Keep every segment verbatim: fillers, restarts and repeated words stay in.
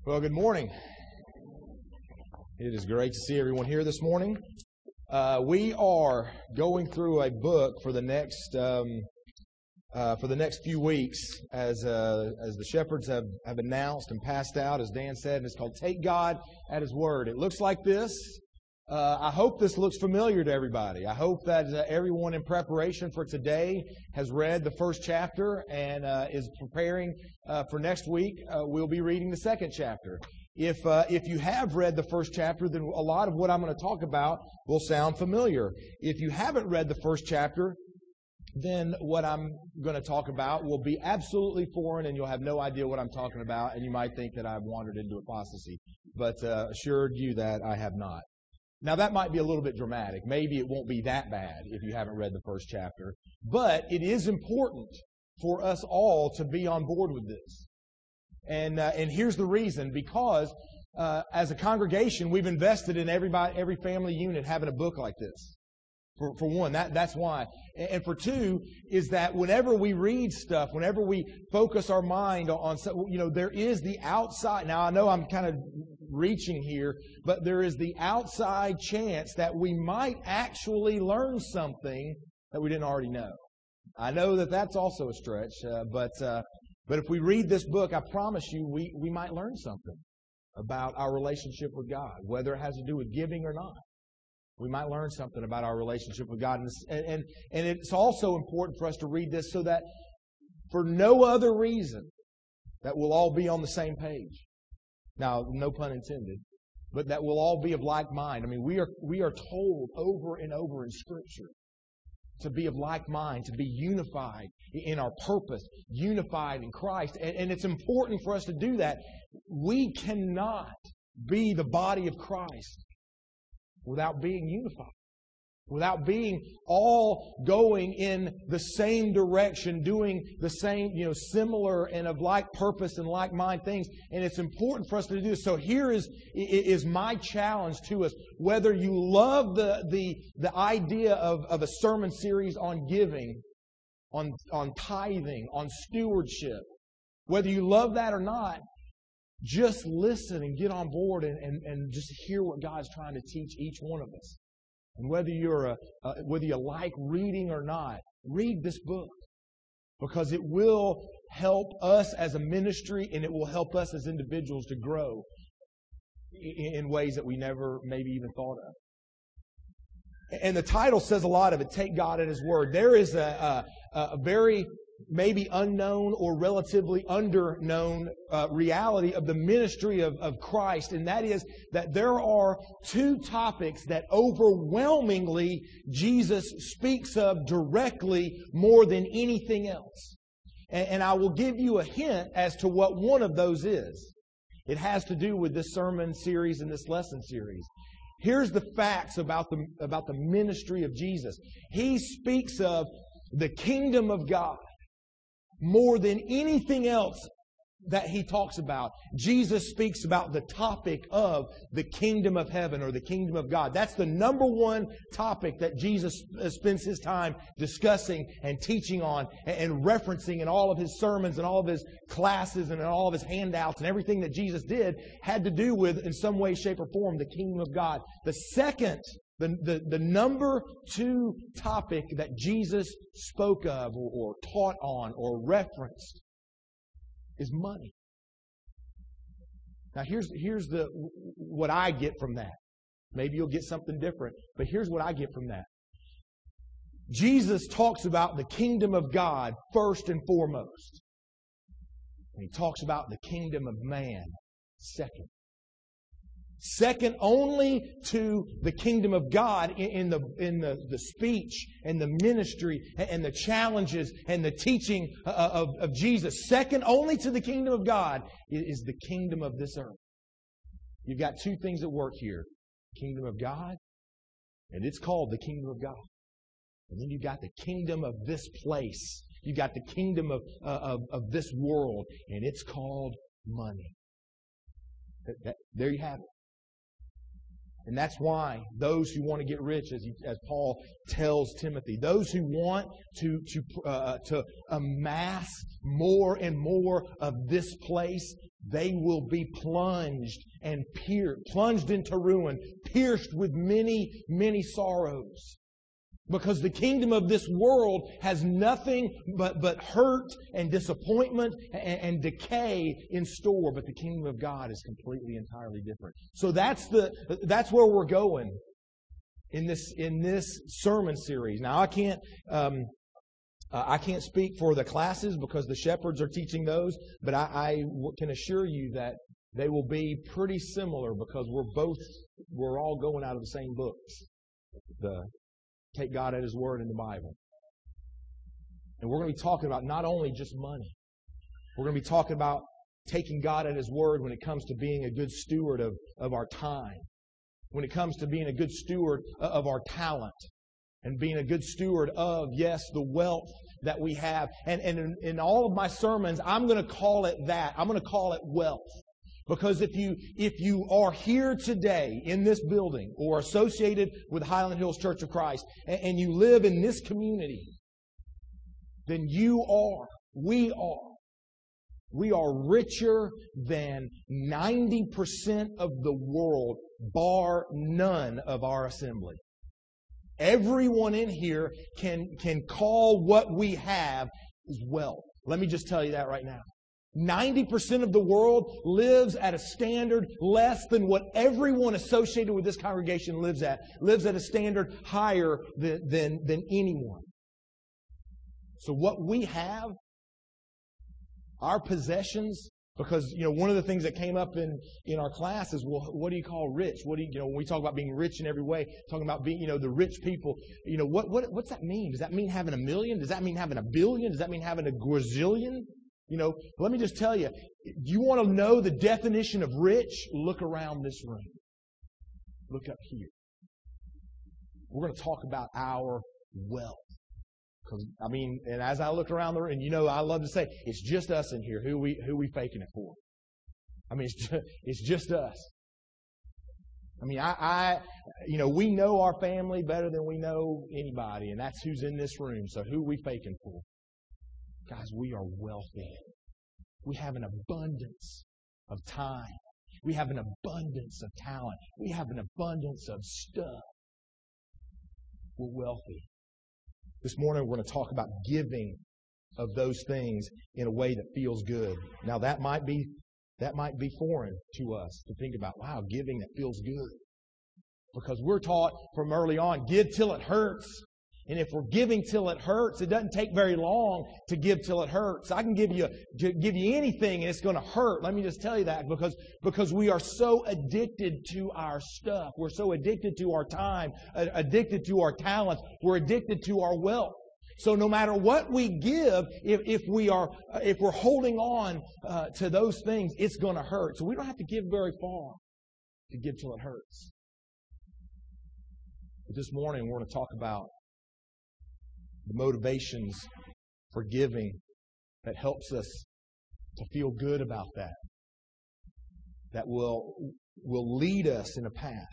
Well, good morning. It is great to see everyone here this morning. Uh, we are going through a book for the next um, uh, for the next few weeks, as uh, as the shepherds have, have announced and passed out, as Dan said, and it's called "Take God at His Word." It looks like this. Uh, I hope this looks familiar to everybody. I hope that uh, everyone in preparation for today has read the first chapter and uh, is preparing uh, for next week. Uh, we'll be reading the second chapter. If uh, if you have read the first chapter, then a lot of what I'm going to talk about will sound familiar. If you haven't read the first chapter, then what I'm going to talk about will be absolutely foreign, and you'll have no idea what I'm talking about, and you might think that I've wandered into apostasy. But uh, assured you that I have not. Now, that might be a little bit dramatic. Maybe it won't be that bad if you haven't read the first chapter. But it is important for us all to be on board with this. And uh, and here's the reason. Because uh, as a congregation, we've invested in everybody, every family unit having a book like this. For, for one, that, that's why. And for two, is that whenever we read stuff, whenever we focus our mind on, you know, there is the outside. Now, I know I'm kind of reaching here, but there is the outside chance that we might actually learn something that we didn't already know. I know that that's also a stretch, uh, but uh, but if we read this book, I promise you, we, we might learn something about our relationship with God, whether it has to do with giving or not. We might learn something about our relationship with God. And, and, and it's also important for us to read this so that for no other reason that we'll all be on the same page. Now, no pun intended, but that we'll all be of like mind. I mean, we are we are told over and over in Scripture to be of like mind, to be unified in our purpose, unified in Christ. And, and it's important for us to do that. We cannot be the body of Christ without being unified, without being all going in the same direction, doing the same, you know, similar and of like purpose and like mind things. And it's important for us to do this. So here is is my challenge to us. Whether you love the the the idea of, of a sermon series on giving, on on tithing, on stewardship, whether you love that or not, just listen and get on board and, and, and just hear what God's trying to teach each one of us. And whether you're a, uh, whether you like reading or not, read this book. Because it will help us as a ministry and it will help us as individuals to grow in, in ways that we never maybe even thought of. And the title says a lot of it, Take God at His Word. There is a, a, a very maybe unknown or relatively underknown uh, reality of the ministry of, of Christ, and that is that there are two topics that overwhelmingly Jesus speaks of directly more than anything else. And, and I will give you a hint as to what one of those is. It has to do with this sermon series and this lesson series. Here's the facts about the, about the ministry of Jesus. He speaks of the kingdom of God more than anything else that He talks about. Jesus speaks about the topic of the kingdom of heaven or the kingdom of God. That's the number one topic that Jesus spends His time discussing and teaching on and referencing in all of His sermons and all of His classes and in all of His handouts, and everything that Jesus did had to do with, in some way, shape, or form, the kingdom of God. The second The, the, the number two topic that Jesus spoke of or, or taught on or referenced is money. Now here's, here's the, what I get from that. Maybe you'll get something different, but here's what I get from that. Jesus talks about the kingdom of God first and foremost. And He talks about the kingdom of man second. Second only to the kingdom of God in the in the, the speech and the ministry and the challenges and the teaching of, of Jesus. Second only to the kingdom of God is the kingdom of this earth. You've got two things at work here. Kingdom of God, and it's called the kingdom of God. And then you've got the kingdom of this place. You've got the kingdom of, uh, of, of this world, and it's called money. That, that, there you have it. And that's why those who want to get rich, as, he, as Paul tells Timothy, those who want to to uh, to amass more and more of this place, they will be plunged and pierced, plunged into ruin, pierced with many, many sorrows. Because the kingdom of this world has nothing but, but hurt and disappointment and, and decay in store. But the kingdom of God is completely, entirely different. So that's the that's where we're going in this in this sermon series. Now I can't um, uh, I can't speak for the classes because the shepherds are teaching those, but I, I can assure you that they will be pretty similar because we're both we're all going out of the same books. The Take God at His Word in the Bible. And we're going to be talking about not only just money. We're going to be talking about taking God at His Word when it comes to being a good steward of, of our time. When it comes to being a good steward of our talent. And being a good steward of, yes, the wealth that we have. And, and in, in all of my sermons, I'm going to call it that. I'm going to call it wealth. Because if you if you are here today in this building or associated with Highland Hills Church of Christ and, and you live in this community, then you are, we are, we are richer than ninety percent of the world, bar none of our assembly. Everyone in here can, can call what we have is wealth. Let me just tell you that right now. ninety percent of the world lives at a standard less than what everyone associated with this congregation lives at. Lives at a standard higher than, than, than anyone. So what we have, our possessions, because, you know, one of the things that came up in, in our class is, well, what do you call rich? What do you, you know, when we talk about being rich in every way, talking about being, you know, the rich people, you know, what, what, what's that mean? Does that mean having a million? Does that mean having a billion? Does that mean having a gazillion? You know, let me just tell you, you want to know the definition of rich? Look around this room. Look up here. We're going to talk about our wealth. Because, I mean, and as I look around the room, and you know, I love to say, it's just us in here. Who we who we faking it for? I mean, it's just, it's just us. I mean, I, I, you know, we know our family better than we know anybody, and that's who's in this room. So who we faking for? Guys, we are wealthy. We have an abundance of time. We have an abundance of talent. We have an abundance of stuff. We're wealthy. This morning we're going to talk about giving of those things in a way that feels good. Now that might be that might be foreign to us to think about, wow, giving that feels good. Because we're taught from early on, give till it hurts. And if we're giving till it hurts, it doesn't take very long to give till it hurts. I can give you give you anything and it's going to hurt. Let me just tell you that because, because we are so addicted to our stuff. We're so addicted to our time, addicted to our talents. We're addicted to our wealth. So no matter what we give, if, if we are if we're holding on uh, to those things, it's going to hurt. So we don't have to give very far to give till it hurts. But this morning we're going to talk about the motivations for giving that helps us to feel good about that. That will, will lead us in a path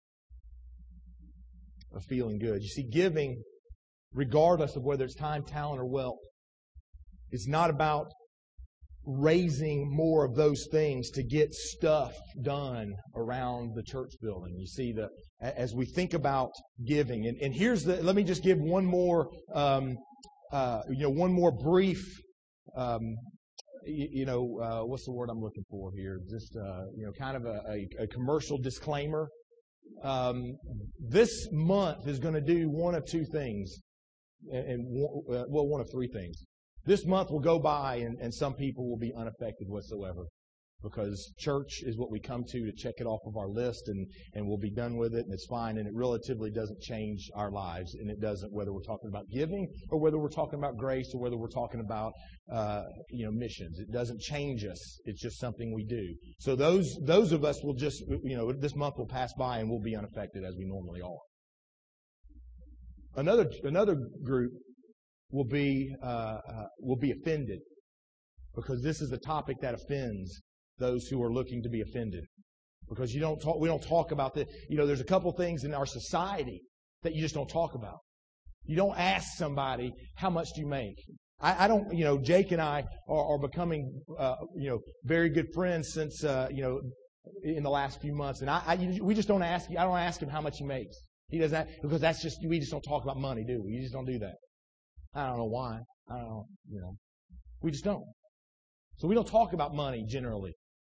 of feeling good. You see, giving, regardless of whether it's time, talent, or wealth, is not about raising more of those things to get stuff done around the church building. You see, the as we think about giving, and, and here's the, let me just give one more, um, uh, you know, one more brief, um, you, you know, uh, what's the word I'm looking for here? Just, uh, you know, kind of a, a, a commercial disclaimer. Um, this month is going to do one of two things, and, and uh, well, one of three things. This month will go by and, and some people will be unaffected whatsoever because church is what we come to to check it off of our list and, and we'll be done with it and it's fine and it relatively doesn't change our lives and it doesn't whether we're talking about giving or whether we're talking about grace or whether we're talking about uh, you know missions. It doesn't change us. It's just something we do. So those those of us will just, you know, this month will pass by and we'll be unaffected as we normally are. Another another group will be uh, uh, will be offended because this is a topic that offends those who are looking to be offended. Because you don't talk, we don't talk about this. You know, there's a couple things in our society that you just don't talk about. You don't ask somebody, how much do you make? I, I don't, you know, Jake and I are, are becoming, uh, you know, very good friends since, uh, you know, in the last few months. And I, I, we just don't ask, I don't ask him how much he makes. He does that because that's just, we just don't talk about money, do we? We just don't do that. I don't know why. I don't know, you know. We just don't. So we don't talk about money generally.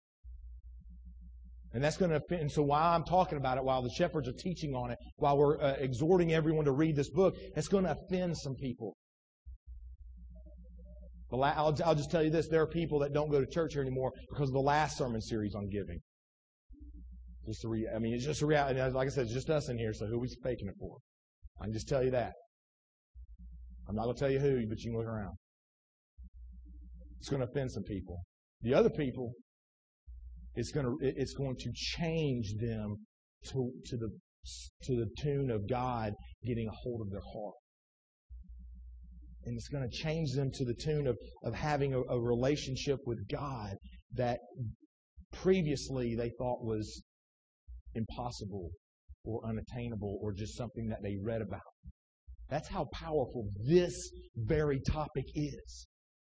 And that's going to offend. And so while I'm talking about it, while the shepherds are teaching on it, while we're uh, exhorting everyone to read this book, it's going to offend some people. The la- I'll, I'll just tell you this. There are people that don't go to church here anymore because of the last sermon series on giving. Just a re- I mean, it's just a reality. Like I said, it's just us in here, so who are we faking it for? I can just tell you that. I'm not going to tell you who, but you can look around. It's going to offend some people. The other people, it's going to it's going to change them to to the to the tune of God getting a hold of their heart. And it's going to change them to the tune of, of having a, a relationship with God that previously they thought was impossible or unattainable or just something that they read about. That's how powerful this very topic is.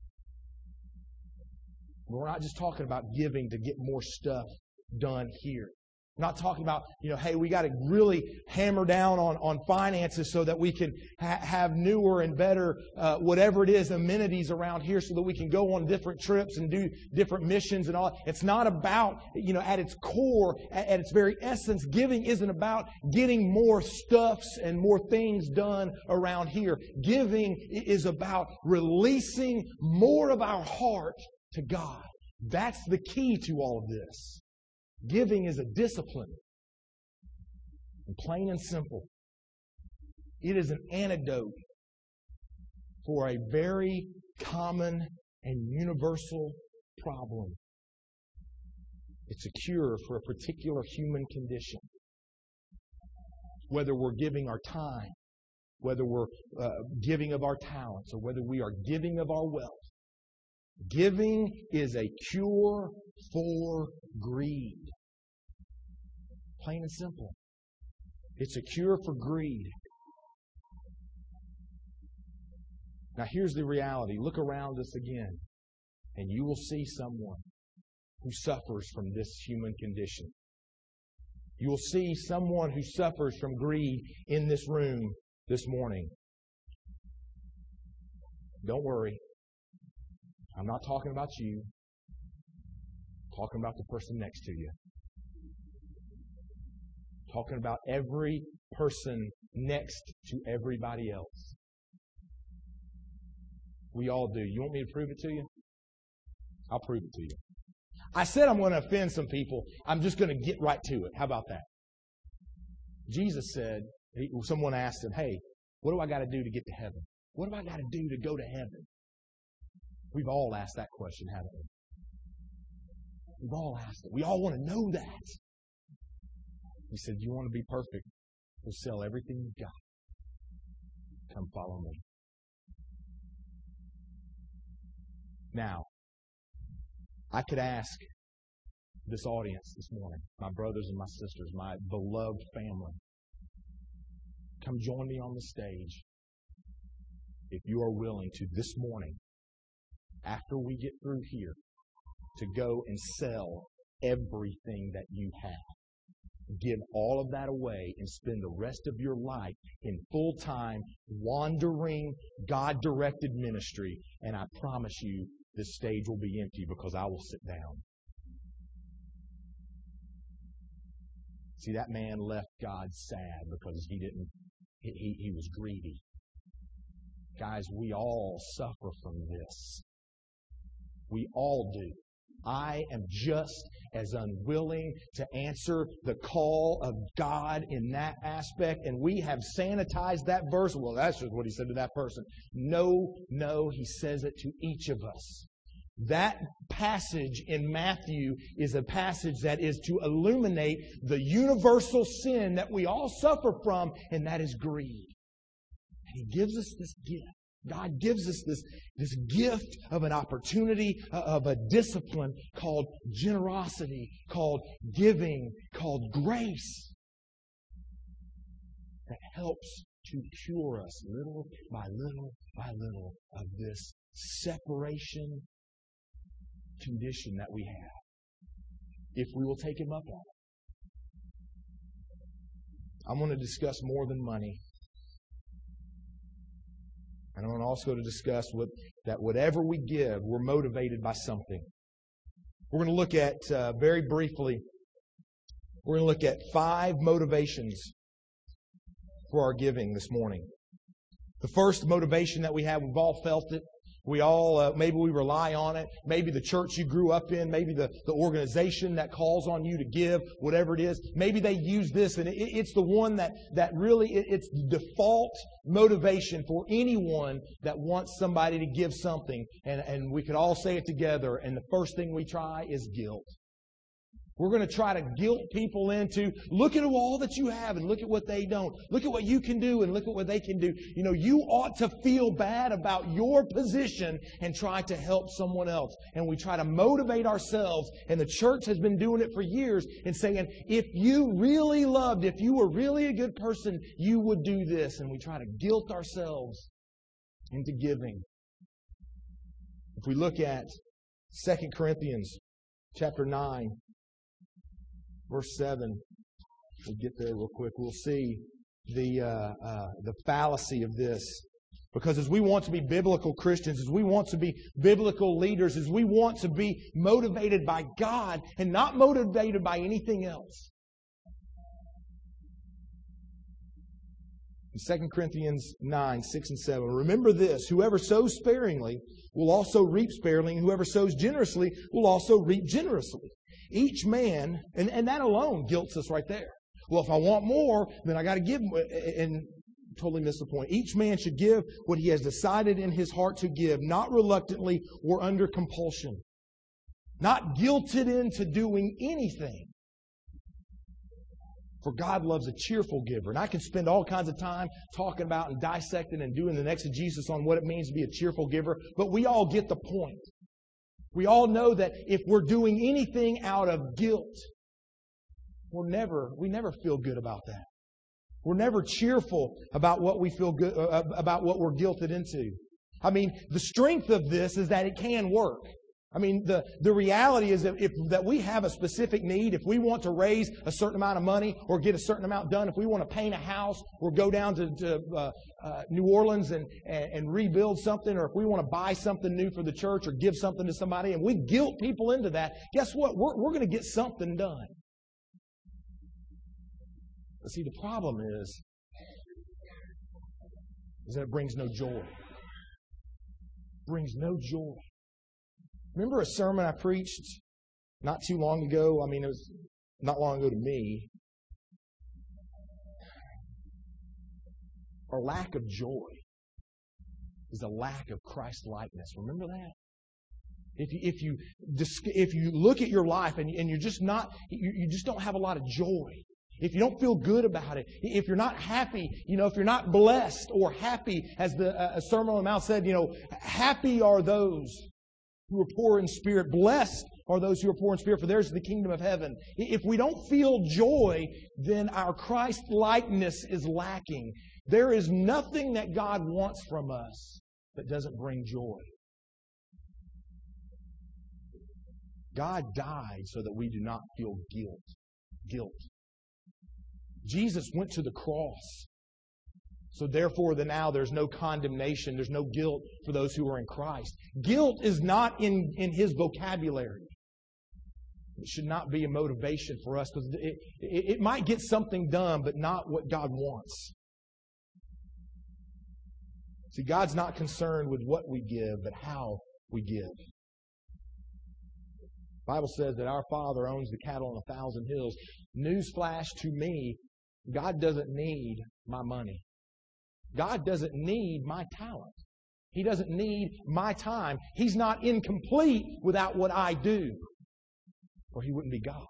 We're not just talking about giving to get more stuff done here. We're not talking about, you know, hey, we got to really hammer down on, on finances so that we can ha- have newer and better, uh, whatever it is, amenities around here so that we can go on different trips and do different missions and all. It's not about, you know, at its core, at, at its very essence, giving isn't about getting more stuffs and more things done around here. Giving is about releasing more of our heart to God. That's the key to all of this. Giving is a discipline. And plain and simple. It is an antidote for a very common and universal problem. It's a cure for a particular human condition. Whether we're giving our time, whether we're uh, giving of our talents, or whether we are giving of our wealth, giving is a cure for greed. Plain and simple. It's a cure for greed. Now here's the reality. Look around us again, and you will see someone who suffers from this human condition. You will see someone who suffers from greed in this room this morning. Don't worry. I'm not talking about you. I'm talking about the person next to you. I'm talking about every person next to everybody else. We all do. You want me to prove it to you? I'll prove it to you. I said I'm going to offend some people. I'm just going to get right to it. How about that? Jesus said, he, someone asked him, hey, what do I got to do to get to heaven? What do I got to do to go to heaven? We've all asked that question, haven't we? We've all asked it. We all want to know that. He said, you want to be perfect? We'll sell everything you've got. Come follow me. Now, I could ask this audience this morning, my brothers and my sisters, my beloved family, come join me on the stage if you are willing to this morning, after we get through here, to go and sell everything that you have. Give all of that away and spend the rest of your life in full-time, wandering, God-directed ministry. And I promise you, this stage will be empty because I will sit down. See, that man left God sad because he didn't, he, he, he was greedy. Guys, we all suffer from this. We all do. I am just as unwilling to answer the call of God in that aspect. And we have sanitized that verse. Well, that's just what he said to that person. No, no, he says it to each of us. That passage in Matthew is a passage that is to illuminate the universal sin that we all suffer from, and that is greed. And he gives us this gift. God gives us this, this gift of an opportunity, uh, of a discipline called generosity, called giving, called grace that helps to cure us little by little by little of this separation condition that we have if we will take Him up on it. I'm going to discuss more than money. And I want also to discuss what, that whatever we give, we're motivated by something. We're going to look at, uh, very briefly, we're going to look at five motivations for our giving this morning. The first motivation that we have, we've all felt it. We all, uh, maybe we rely on it. Maybe the church you grew up in, maybe the, the organization that calls on you to give, whatever it is. Maybe they use this, and it, it's the one that, that really, it, it's the default motivation for anyone that wants somebody to give something. And, and we could all say it together, and the first thing we try is guilt. We're going to try to guilt people into, look at all that you have and look at what they don't. Look at what you can do and look at what they can do. You know, you ought to feel bad about your position and try to help someone else. And we try to motivate ourselves. And the church has been doing it for years and saying, if you really loved, if you were really a good person, you would do this. And we try to guilt ourselves into giving. If we look at Second Corinthians chapter nine, verse seven, we'll get there real quick. We'll see the uh, uh, the fallacy of this. Because as we want to be biblical Christians, as we want to be biblical leaders, as we want to be motivated by God and not motivated by anything else. In Second Corinthians nine, six and seven, remember this, whoever sows sparingly will also reap sparingly, and whoever sows generously will also reap generously. Each man, and, and that alone guilts us right there. Well, if I want more, then I got to give, and totally miss the point. Each man should give what he has decided in his heart to give, not reluctantly or under compulsion. Not guilted into doing anything. For God loves a cheerful giver. And I can spend all kinds of time talking about and dissecting and doing the exegesis on what it means to be a cheerful giver, but we all get the point. We all know that if we're doing anything out of guilt, we're never, we never feel good about that. We're never cheerful about what we feel good, uh, about what we're guilted into. I mean, the strength of this is that it can work. I mean, the, the reality is that if that we have a specific need, if we want to raise a certain amount of money or get a certain amount done, if we want to paint a house or go down to, to uh, uh, New Orleans and, and, and rebuild something, or if we want to buy something new for the church or give something to somebody, and we guilt people into that, guess what? We're, we're going to get something done. But see, the problem is, is that it brings no joy. It brings no joy. Remember a sermon I preached not too long ago? I mean, it was not long ago to me. Our lack of joy is a lack of Christ-likeness. Remember that? If you if you if you look at your life and and you're just not you, you just don't have a lot of joy. If you don't feel good about it, if you're not happy, you know, if you're not blessed or happy, as the uh, Sermon on the Mount said, you know, happy are those who are poor in spirit. Blessed are those who are poor in spirit, for theirs is the kingdom of heaven. If we don't feel joy, then our Christ-likeness is lacking. There is nothing that God wants from us that doesn't bring joy. God died so that we do not feel guilt. Guilt. Jesus went to the cross. So therefore, the now there's no condemnation, there's no guilt for those who are in Christ. Guilt is not in, in His vocabulary. It should not be a motivation for us, because it, it, it might get something done, but not what God wants. See, God's not concerned with what we give, but how we give. The Bible says that our Father owns the cattle on a thousand hills. Newsflash to me, God doesn't need my money. God doesn't need my talent. He doesn't need my time. He's not incomplete without what I do, or He wouldn't be God.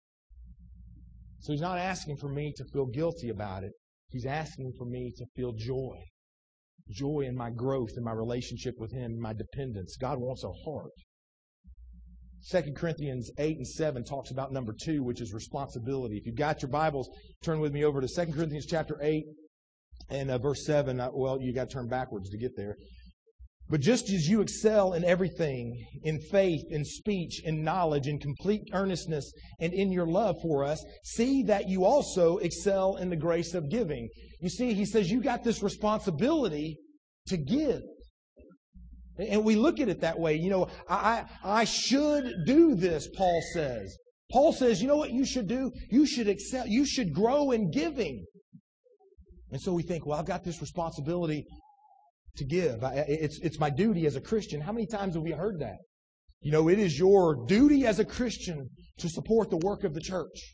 So He's not asking for me to feel guilty about it. He's asking for me to feel joy. Joy in my growth, in my relationship with Him, my dependence. God wants a heart. Second Corinthians eight and seven talks about number two, which is responsibility. If you've got your Bibles, turn with me over to Second Corinthians chapter eight and uh, verse seven. Uh, well, you got to turn backwards to get there. But just as you excel in everything, in faith, in speech, in knowledge, in complete earnestness, and in your love for us, see that you also excel in the grace of giving. You see, he says you got this responsibility to give. And we look at it that way. You know, I, I should do this, Paul says. Paul says, you know what you should do? You should excel. You should grow in giving. And so we think, well, I've got this responsibility to give. I, it's, it's my duty as a Christian. How many times have we heard that? You know, it is your duty as a Christian to support the work of the church.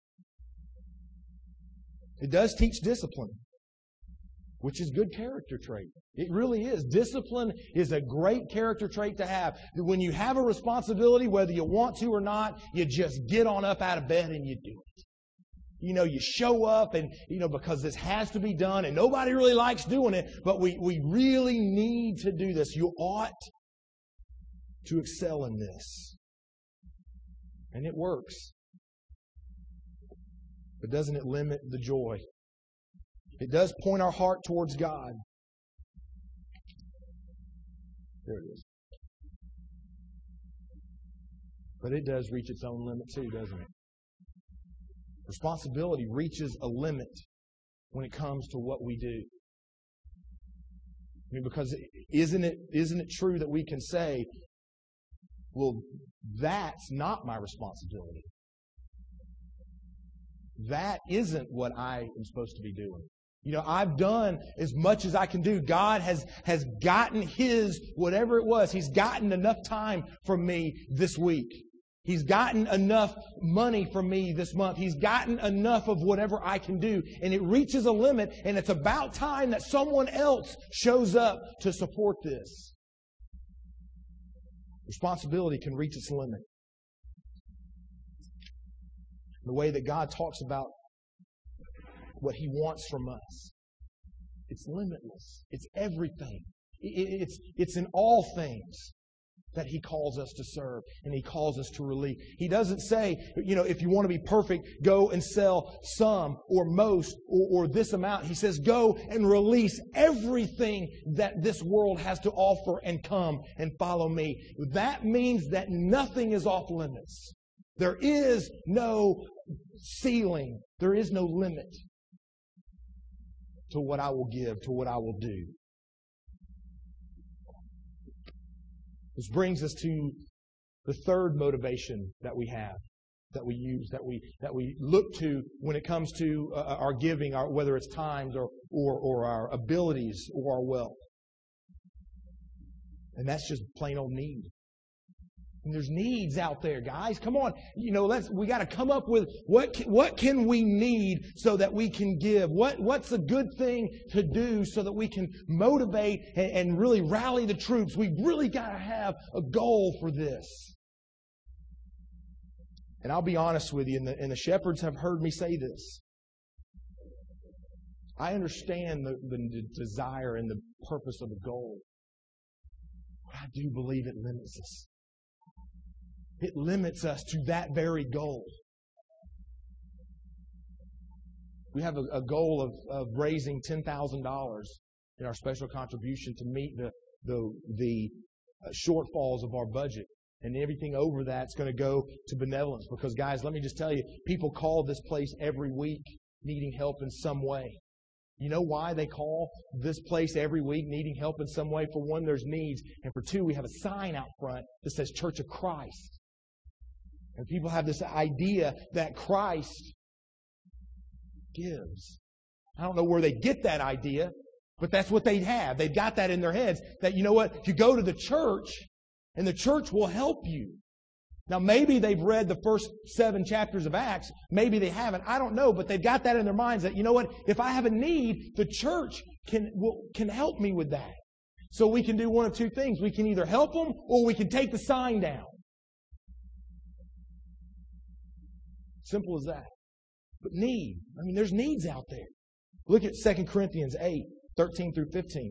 It does teach discipline, which is good character trait. It really is. Discipline is a great character trait to have. When you have a responsibility, whether you want to or not, you just get on up out of bed and you do it. You know, you show up and, you know, because this has to be done and nobody really likes doing it, but we, we really need to do this. You ought to excel in this. And it works. But doesn't it limit the joy? It does point our heart towards God. There it is. But it does reach its own limit too, doesn't it? Responsibility reaches a limit when it comes to what we do. I mean, because isn't it, isn't it true that we can say, well, that's not my responsibility. That isn't what I am supposed to be doing. You know, I've done as much as I can do. God has, has gotten His, whatever it was, He's gotten enough time from me this week. He's gotten enough money from me this month. He's gotten enough of whatever I can do. And it reaches a limit, and it's about time that someone else shows up to support this. Responsibility can reach its limit. The way that God talks about what He wants from us, it's limitless. It's everything. It's, it's in all things that He calls us to serve and He calls us to relieve. He doesn't say, you know, if you want to be perfect, go and sell some or most or, or this amount. He says, go and release everything that this world has to offer and come and follow me. That means that nothing is off limits. There is no ceiling. There is no limit to what I will give, to what I will do. This brings us to the third motivation that we have, that we use, that we that we look to when it comes to uh, our giving, our, whether it's times or, or or our abilities or our wealth. And that's just plain old need. And there's needs out there, guys. Come on, you know, let's we got to come up with what can, what can we need so that we can give. What what's a good thing to do so that we can motivate and, and really rally the troops. We've really got to have a goal for this. And I'll be honest with you, and the, and the shepherds have heard me say this. I understand the, the desire and the purpose of the goal. But I do believe it limits us. It limits us to that very goal. We have a, a goal of, of raising ten thousand dollars in our special contribution to meet the, the, the shortfalls of our budget. And everything over that's going to go to benevolence. Because, guys, let me just tell you, people call this place every week needing help in some way. You know why they call this place every week needing help in some way? For one, there's needs. And for two, we have a sign out front that says Church of Christ. And people have this idea that Christ gives. I don't know where they get that idea, but that's what they have. They've got that in their heads. That, you know what, if you go to the church, and the church will help you. Now, maybe they've read the first seven chapters of Acts. Maybe they haven't. I don't know, but they've got that in their minds that, you know what, if I have a need, the church can will, can help me with that. So we can do one of two things. We can either help them or we can take the sign down. Simple as that. But need. I mean, there's needs out there. Look at Second Corinthians eight, thirteen through fifteen.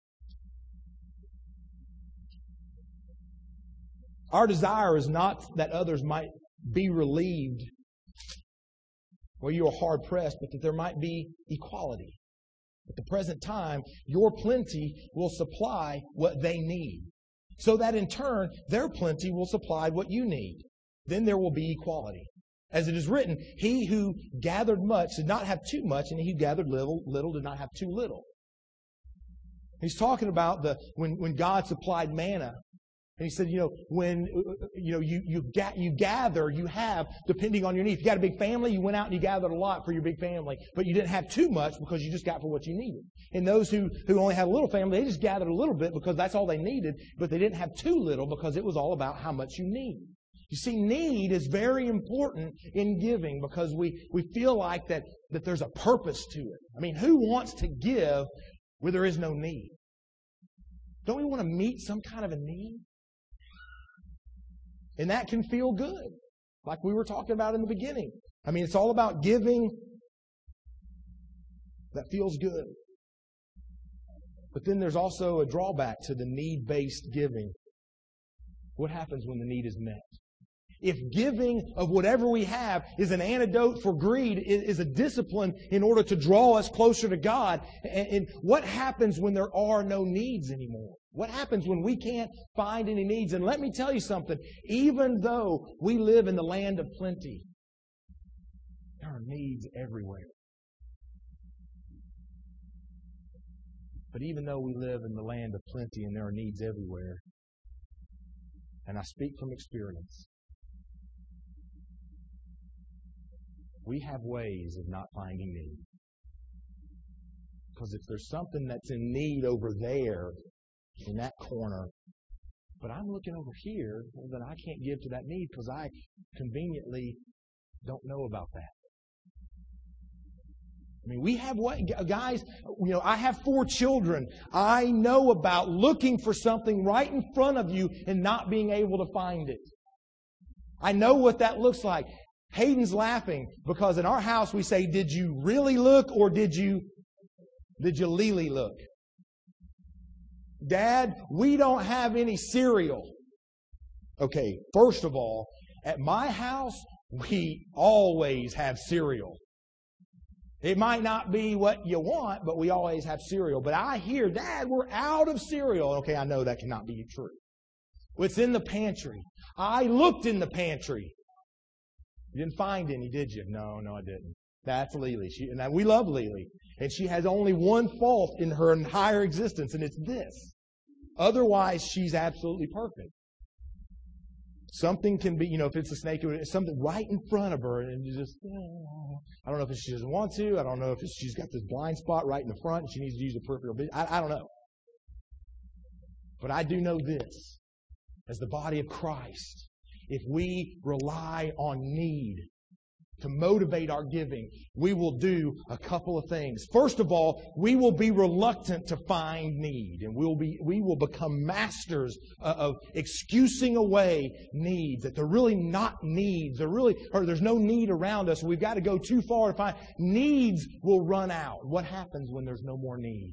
Our desire is not that others might be relieved where you are hard pressed, but that there might be equality. At the present time, your plenty will supply what they need, so that in turn, their plenty will supply what you need. Then there will be equality. As it is written, he who gathered much did not have too much, and he who gathered little, little did not have too little. He's talking about the when, when God supplied manna. And he said, you know, when you know you you, ga- you gather, you have, depending on your needs. If you got a big family, you went out and you gathered a lot for your big family, but you didn't have too much because you just got for what you needed. And those who, who only had a little family, they just gathered a little bit because that's all they needed, but they didn't have too little because it was all about how much you need. You see, need is very important in giving because we, we feel like that, that there's a purpose to it. I mean, who wants to give where there is no need? Don't we want to meet some kind of a need? And that can feel good, like we were talking about in the beginning. I mean, it's all about giving that feels good. But then there's also a drawback to the need-based giving. What happens when the need is met? If giving of whatever we have is an antidote for greed, is a discipline in order to draw us closer to God, and what happens when there are no needs anymore? What happens when we can't find any needs? And let me tell you something, even though we live in the land of plenty, there are needs everywhere. But even though we live in the land of plenty and there are needs everywhere, and I speak from experience, we have ways of not finding need. Because if there's something that's in need over there, in that corner, but I'm looking over here, well, then I can't give to that need because I conveniently don't know about that. I mean, we have what, guys, you know, I have four children. I know about looking for something right in front of you and not being able to find it. I know what that looks like. Hayden's laughing because in our house we say, did you really look or did you, did you Lily look? Dad, we don't have any cereal. Okay, first of all, at my house, we always have cereal. It might not be what you want, but we always have cereal. But I hear, Dad, we're out of cereal. Okay, I know that cannot be true. It's in the pantry. I looked in the pantry. You didn't find any, did you? No, no, I didn't. That's Lily. She, and we love Lily. And she has only one fault in her entire existence, and it's this. Otherwise, she's absolutely perfect. Something can be, you know, if it's a snake, it's something right in front of her, and you just, oh, I don't know if she doesn't want to. I don't know if she's got this blind spot right in the front, and she needs to use a peripheral vision. I, I don't know. But I do know this. As the body of Christ, if we rely on need to motivate our giving, we will do a couple of things. First of all, we will be reluctant to find need, and we'll be we will become masters of excusing away needs, that they're really not needs. They're really, or there's no need around us. We've got to go too far to find. Needs will run out. What happens when there's no more need?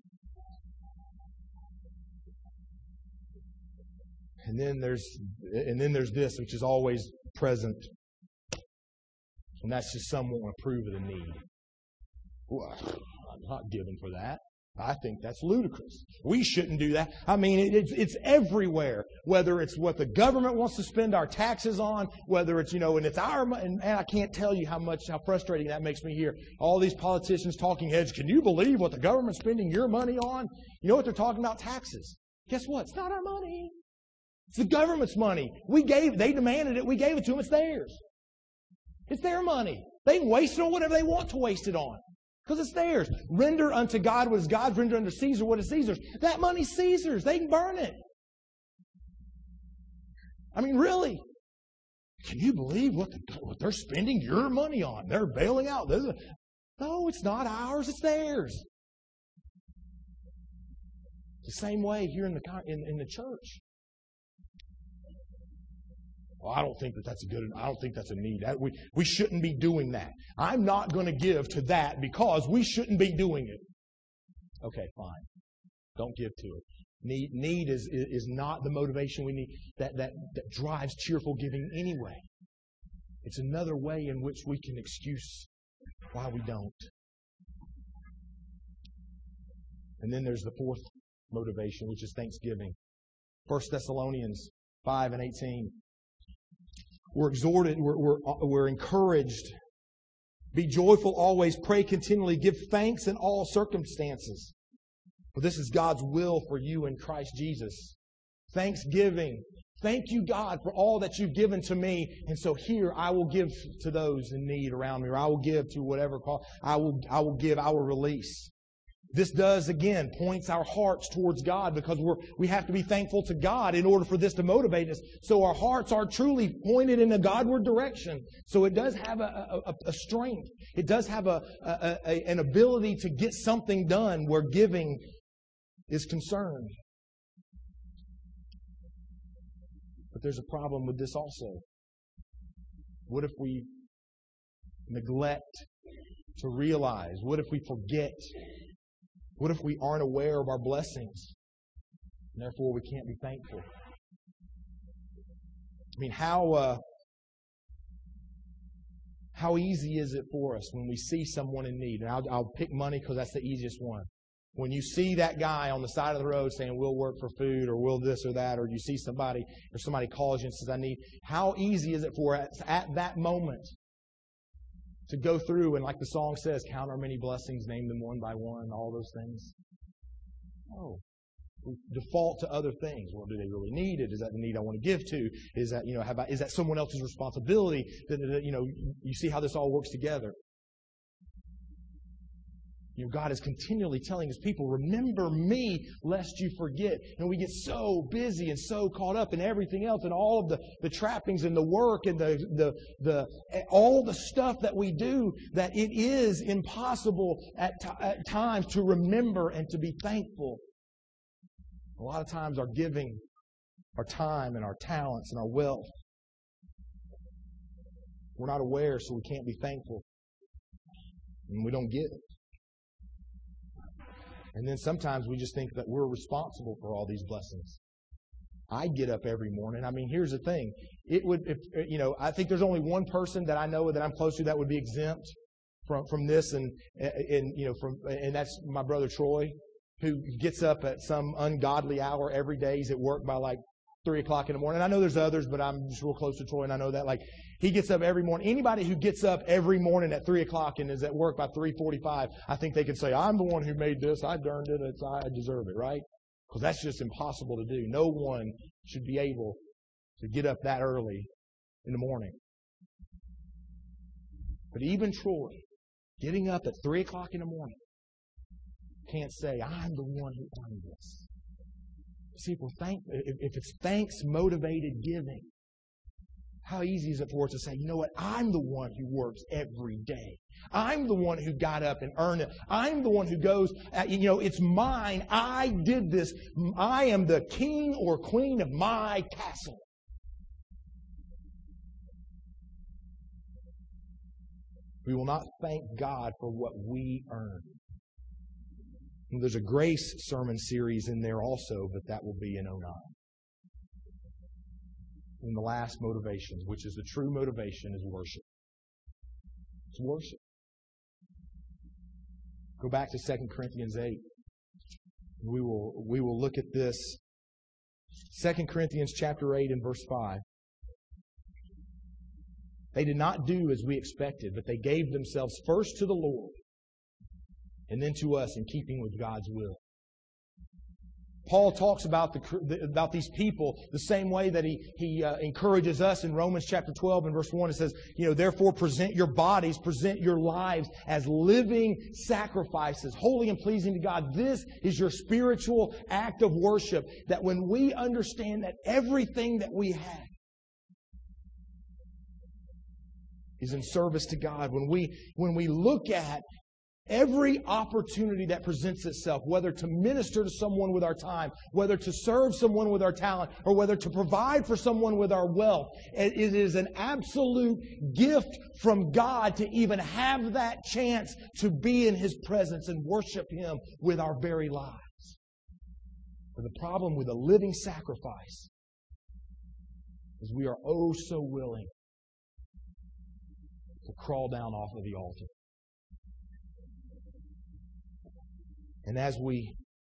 And then there's and then there's this, which is always present. And that's just someone to approve of the need. Well, I'm not giving for that. I think that's ludicrous. We shouldn't do that. I mean, it, it's, it's everywhere. Whether it's what the government wants to spend our taxes on, whether it's, you know, and it's our money. And, and I can't tell you how much, how frustrating that makes me hear. All these politicians, talking heads, can you believe what the government's spending your money on? You know what they're talking about? Taxes. Guess what? It's not our money. It's the government's money. We gave, they demanded it. We gave it to them. It's theirs. It's their money. They can waste it on whatever they want to waste it on. Because it's theirs. Render unto God what is God's. Render unto Caesar what is Caesar's. That money's Caesar's. They can burn it. I mean, really? Can you believe what, the, what they're spending your money on? They're bailing out. They're, no, it's not ours. It's theirs. The same way here in the, in, in the church. Well, I don't think that that's a good, I don't think that's a need. That, we, we shouldn't be doing that. I'm not going to give to that because we shouldn't be doing it. Okay, fine. Don't give to it. Need, need is, is not the motivation we need that, that, that drives cheerful giving anyway. It's another way in which we can excuse why we don't. And then there's the fourth motivation, which is thanksgiving. First Thessalonians five and eighteen. We're exhorted, we're, we're, we're encouraged. Be joyful always, pray continually, give thanks in all circumstances. For this is God's will for you in Christ Jesus. Thanksgiving. Thank you, God, for all that you've given to me. And so here I will give to those in need around me, or I will give to whatever call. I will, I will give, I will release. This does, again, points our hearts towards God, because we're, we have to be thankful to God in order for this to motivate us. So our hearts are truly pointed in a Godward direction. So it does have a, a, a strength. It does have a, a, a, an ability to get something done where giving is concerned. But there's a problem with this also. What if we neglect to realize? What if we forget? What if we aren't aware of our blessings? And therefore, we can't be thankful. I mean, how uh, how easy is it for us when we see someone in need? And I'll, I'll pick money because that's the easiest one. When you see that guy on the side of the road saying, we'll work for food, or we'll this or that, or you see somebody, or somebody calls you and says, I need, how easy is it for us at that moment to go through and, like the song says, count our many blessings, name them one by one, all those things? No. We default to other things. Well, do they really need it? Is that the need I want to give to? Is that, you know, how about, is that someone else's responsibility? That, that, you know, you see how this all works together. You know, God is continually telling His people, remember me lest you forget. And we get so busy and so caught up in everything else and all of the, the trappings and the work and the, the, the, all the stuff that we do, that it is impossible at, t- at times to remember and to be thankful. A lot of times our giving, our time and our talents and our wealth, we're not aware, so we can't be thankful. And we don't get it. And then sometimes we just think that we're responsible for all these blessings. I get up every morning. I mean, here's the thing. It would, if, you know, I think there's only one person that I know that I'm close to that would be exempt from, from this, and, and, you know, from, and that's my brother Troy, who gets up at some ungodly hour every day. He's at work by like three o'clock in the morning. I know there's others, but I'm just real close to Troy, and I know that, like, he gets up every morning. Anybody who gets up every morning at three o'clock and is at work by three forty-five, I think they could say, I'm the one who made this. I earned it. It's, I deserve it, right? Because that's just impossible to do. No one should be able to get up that early in the morning. But even Troy, getting up at three o'clock in the morning, can't say, I'm the one who earned this. See, if, we're thank, if, if it's thanks-motivated giving, how easy is it for us to say, you know what, I'm the one who works every day. I'm the one who got up and earned it. I'm the one who goes, at, you know, it's mine. I did this. I am the king or queen of my castle. We will not thank God for what we earn. And there's a grace sermon series in there also, but that will be in oh nine. And the last motivation, which is the true motivation, is worship. It's worship. Go back to Second Corinthians eight. We will, we will look at this. Second Corinthians chapter eight and verse five. They did not do as we expected, but they gave themselves first to the Lord and then to us, in keeping with God's will. Paul talks about the about these people the same way that he he uh, encourages us in Romans chapter twelve and verse one. It says, you know, therefore present your bodies, present your lives as living sacrifices, holy and pleasing to God. This is your spiritual act of worship. That when we understand that everything that we have is in service to God, when we when we look at every opportunity that presents itself, whether to minister to someone with our time, whether to serve someone with our talent, or whether to provide for someone with our wealth, it is an absolute gift from God to even have that chance to be in His presence and worship Him with our very lives. But the problem with a living sacrifice is we are oh so willing to crawl down off of the altar. And as we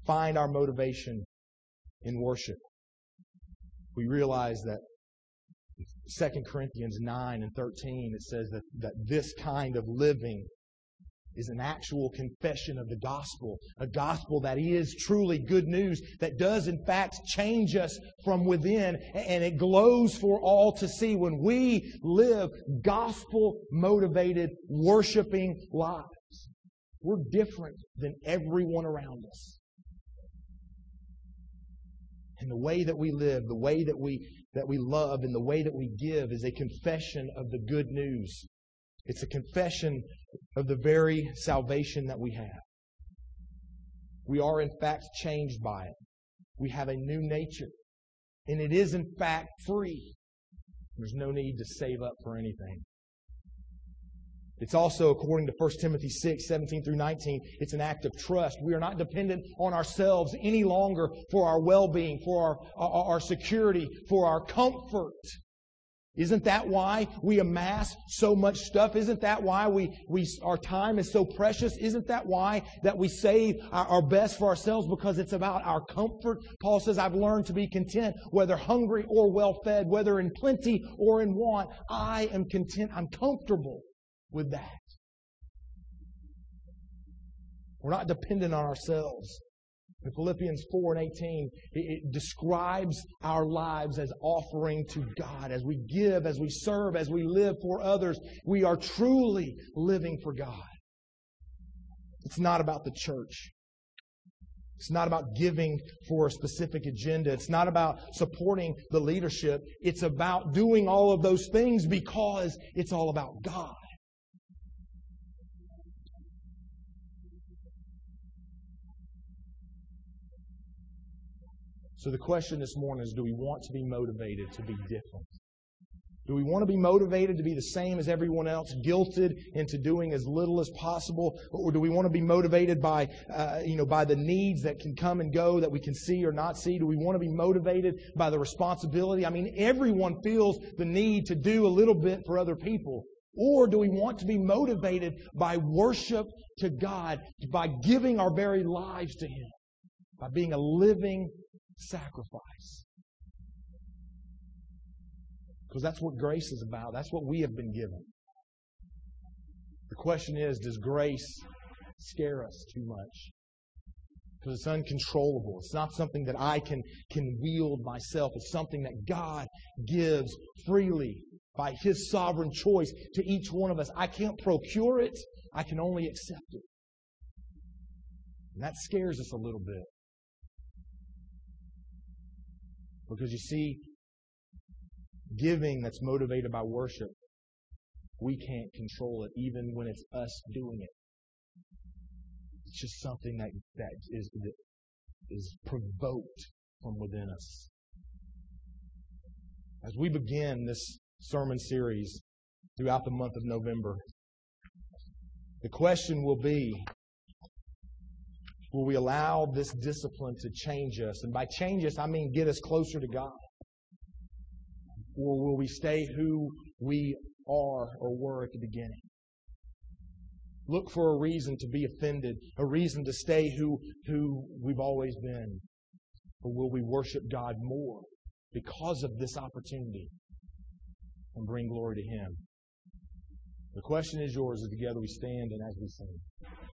find our motivation in worship, we realize that Second Corinthians nine and thirteen, it says that, that this kind of living is an actual confession of the gospel. A gospel that is truly good news, that does in fact change us from within, and it glows for all to see when we live gospel-motivated, worshiping lives. We're different than everyone around us. And the way that we live, the way that we that we love, and the way that we give is a confession of the good news. It's a confession of the very salvation that we have. We are in fact changed by it. We have a new nature. And it is in fact free. There's no need to save up for anything. It's also, according to First Timothy six, seventeen through nineteen, it's an act of trust. We are not dependent on ourselves any longer for our well-being, for our, our, our security, for our comfort. Isn't that why we amass so much stuff? Isn't that why we, we our time is so precious? Isn't that why that we save our, our best for ourselves? Because it's about our comfort. Paul says, I've learned to be content, whether hungry or well-fed, whether in plenty or in want. I am content. I'm comfortable with that. We're not dependent on ourselves. In Philippians four and eighteen, it, it describes our lives as offering to God. As we give, as we serve, as we live for others, we are truly living for God. It's not about the church. It's not about giving for a specific agenda. It's not about supporting the leadership. It's about doing all of those things because it's all about God. So the question this morning is, do we want to be motivated to be different? Do we want to be motivated to be the same as everyone else, guilted into doing as little as possible? Or do we want to be motivated by, uh, you know, by the needs that can come and go, that we can see or not see? Do we want to be motivated by the responsibility? I mean, everyone feels the need to do a little bit for other people. Or do we want to be motivated by worship to God, by giving our very lives to Him, by being a living sacrifice? Because that's what grace is about. That's what we have been given. The question is, does grace scare us too much? Because it's uncontrollable. It's not something that I can, can wield myself. It's something that God gives freely by His sovereign choice to each one of us. I can't procure it. I can only accept it. And that scares us a little bit. Because you see, giving that's motivated by worship, we can't control it even when it's us doing it. It's just something that, that is, that is provoked from within us. As we begin this sermon series throughout the month of November, the question will be, will we allow this discipline to change us? And by change us, I mean get us closer to God. Or will we stay who we are or were at the beginning? Look for a reason to be offended, a reason to stay who, who we've always been. Or will we worship God more because of this opportunity and bring glory to Him? The question is yours as together we stand and as we sing.